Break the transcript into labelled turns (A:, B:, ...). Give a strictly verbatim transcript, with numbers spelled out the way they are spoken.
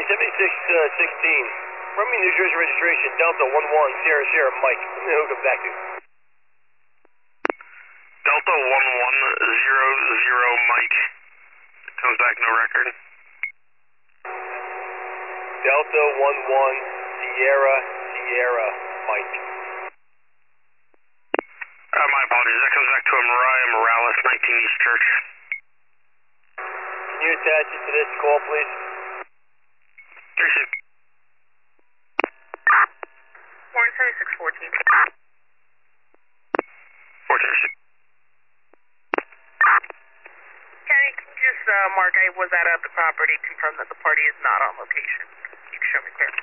A: seventy-six sixteen. From me, New Jersey registration, Delta one one, Sierra Sierra, Mike. Who comes back to?
B: Delta one one zero zero, Mike. Comes back, no record.
A: Delta one one, Sierra Sierra, Mike.
B: Uh, my apologies, that comes back to a Mariah Morales, nineteen East Church.
A: Can you attach it to this call, please?
B: Appreciate it.
C: Warren seventy-six fourteen.
B: fourteen six.
C: Kenny, can you just uh, mark I was at, at the property, confirm that the party is not on location? You can show me clear.